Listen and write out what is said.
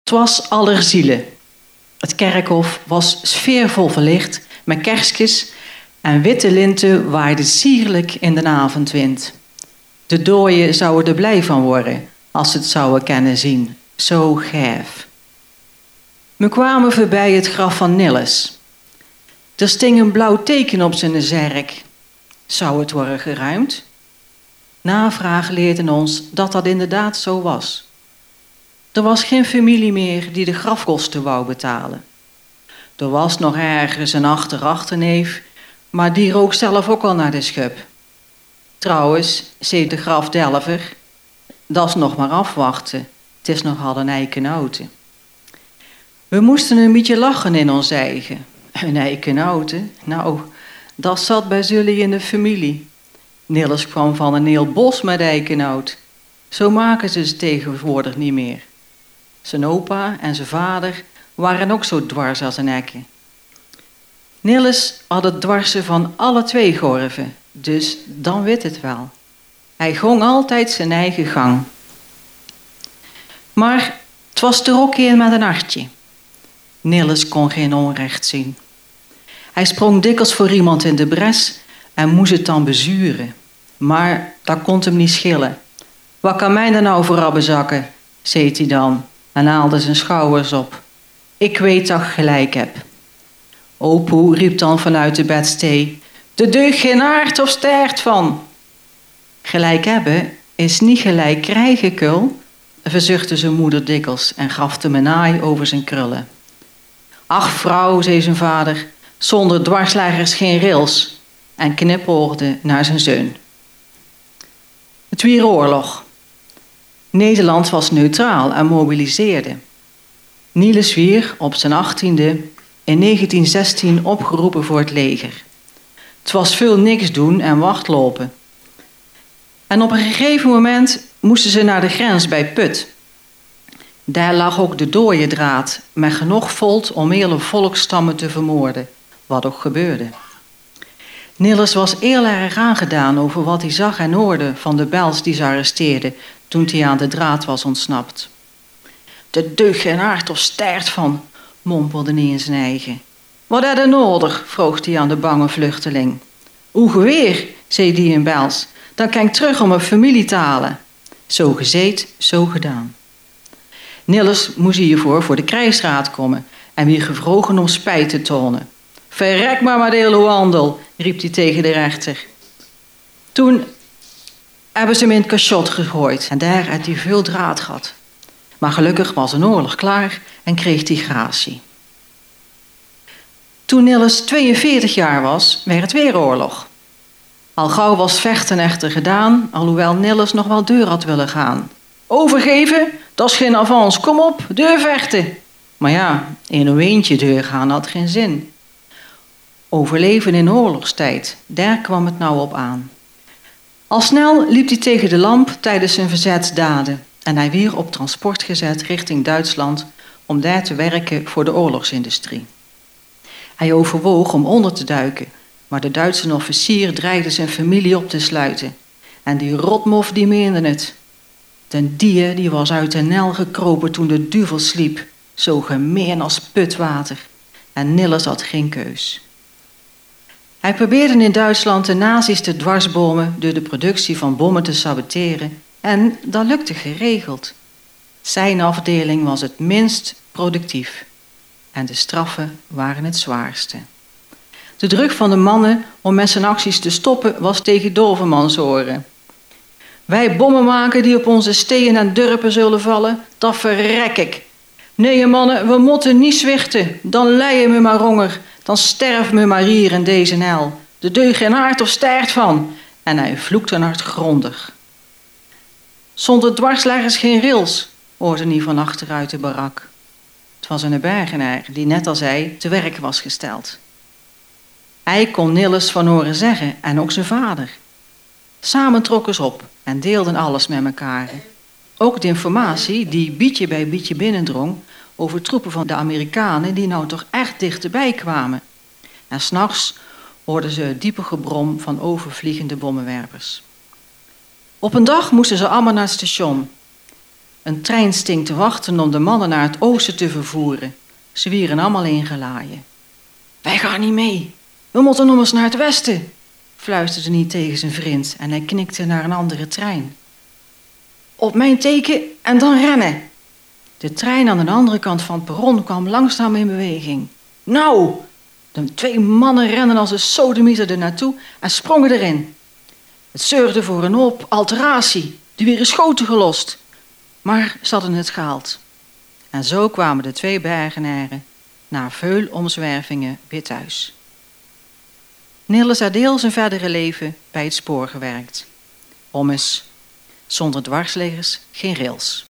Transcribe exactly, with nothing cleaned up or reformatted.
Het was Allerzielen. Het kerkhof was sfeervol verlicht met kerstjes en witte linten waaiden sierlijk in de avondwind. De dooien zouden er blij van worden als ze het zouden kennen zien. Zo gaaf. We kwamen voorbij het graf van Nilles. Er sting een blauw teken op zijn zerk. Zou het worden geruimd? Navraag leerde ons dat dat inderdaad zo was. Er was geen familie meer die de grafkosten wou betalen. Er was nog ergens een achter-achterneef, maar die rook zelf ook al naar de schub. Trouwens, zei de grafdelver, dat is nog maar afwachten. Het is nogal een eikenhouten. We moesten een beetje lachen in ons eigen. Een eikenhouten? Nou, dat zat bij jullie in de familie. Nilles kwam van een heel bos met eikenhout. Zo maken ze het tegenwoordig niet meer. Zijn opa en zijn vader waren ook zo dwars als een ekke. Nilles had het dwarsen van alle twee gorven, dus dan weet het wel. Hij gong altijd zijn eigen gang. Maar het was er ook een met een hartje. Nilles kon geen onrecht zien. Hij sprong dikwijls voor iemand in de bres en moest het dan bezuren. Maar dat kon hem niet schillen. Wat kan mij er nou voor abbezakken, zei hij dan en haalde zijn schouders op. Ik weet dat ik gelijk heb. Opoe riep dan vanuit de bedstee, er deugt geen aard of staart van. Gelijk hebben is niet gelijk krijgen, kul, verzuchtte zijn moeder dikwijls en gaf hem een aai over zijn krullen. Ach vrouw, zei zijn vader, zonder dwarsleggers geen rails, en knipoogde naar zijn zoon. Het wier oorlog. Nederland was neutraal en mobiliseerde. Niels wier op zijn achttiende in negentien zestien opgeroepen voor het leger. Het was veel niks doen en wachtlopen. En op een gegeven moment moesten ze naar de grens bij Put. Daar lag ook de dooiendraad met genoeg volt om hele volksstammen te vermoorden, wat ook gebeurde. Nilles was heel erg aangedaan over wat hij zag en hoorde van de Bels die ze arresteerden toen hij aan de draad was ontsnapt. De deug geen aard of staart van, mompelde hij in zijn eigen. Wat heb je nodig? Vroeg hij aan de bange vluchteling. Hoe geweer, zei hij in Bels, dan kan ik terug om mijn familie te halen. Zo gezeid, zo gedaan. Nilles moest hiervoor voor de krijgsraad komen en weer gevrogen om spijt te tonen. Verrek maar met de hele handel, riep hij tegen de rechter. Toen hebben ze hem in het cachot gegooid en daar had hij veel draad gehad. Maar gelukkig was een oorlog klaar en kreeg hij gratie. Toen Nilles tweeënveertig jaar was, werd het weer oorlog. Al gauw was vechten echter gedaan, alhoewel Nilles nog wel deur had willen gaan. Overgeven, dat is geen avans, kom op, deur vechten. Maar ja, in een weentje deur gaan had geen zin. Overleven in oorlogstijd, daar kwam het nou op aan. Al snel liep hij tegen de lamp tijdens zijn verzetsdaden en hij werd op transport gezet richting Duitsland om daar te werken voor de oorlogsindustrie. Hij overwoog om onder te duiken, maar de Duitse officier dreigde zijn familie op te sluiten. En die rotmof die meende het. Den die, die was uit de nel gekropen toen de duivel sliep, zo gemeen als putwater. En Nilles had geen keus. Hij probeerde in Duitsland de nazi's te dwarsbomen door de productie van bommen te saboteren en dat lukte geregeld. Zijn afdeling was het minst productief en de straffen waren het zwaarste. De druk van de mannen om met zijn acties te stoppen was tegen Dovermansoren. Wij bommen maken die op onze steden en dorpen zullen vallen, dat verrek ik. Nee mannen, we moeten niet zwichten, dan leien we maar honger. Dan sterven we maar hier in deze hel. De deug geen aard of staart van. En hij vloekte hardgrondig. Zonder dwarsleggers geen rails, hoorde hij van achteruit de barak. Het was een bergenaar die net als hij te werk was gesteld. Hij kon Nilles van horen zeggen en ook zijn vader. Samen trokken ze op en deelden alles met elkaar. Ook de informatie die bietje bij bietje binnendrong over troepen van de Amerikanen die nou toch echt dichterbij kwamen. En 's nachts hoorden ze het diepe gebrom van overvliegende bommenwerpers. Op een dag moesten ze allemaal naar het station. Een trein sting te wachten om de mannen naar het oosten te vervoeren. Ze wieren allemaal ingelaaien. Wij gaan niet mee. We moeten nog eens naar het westen, fluisterde hij tegen zijn vriend en hij knikte naar een andere trein. Op mijn teken en dan rennen. De trein aan de andere kant van het perron kwam langzaam in beweging. Nou, de twee mannen renden als een sodemieter er naartoe en sprongen erin. Het zeurde voor een hoop alteratie, die weer schoten gelost. Maar ze hadden het gehaald. En zo kwamen de twee bergenaren na veel omzwervingen weer thuis. Nilles had heel zijn verdere leven bij het spoor gewerkt. Om eens, zonder dwarsliggers geen rails.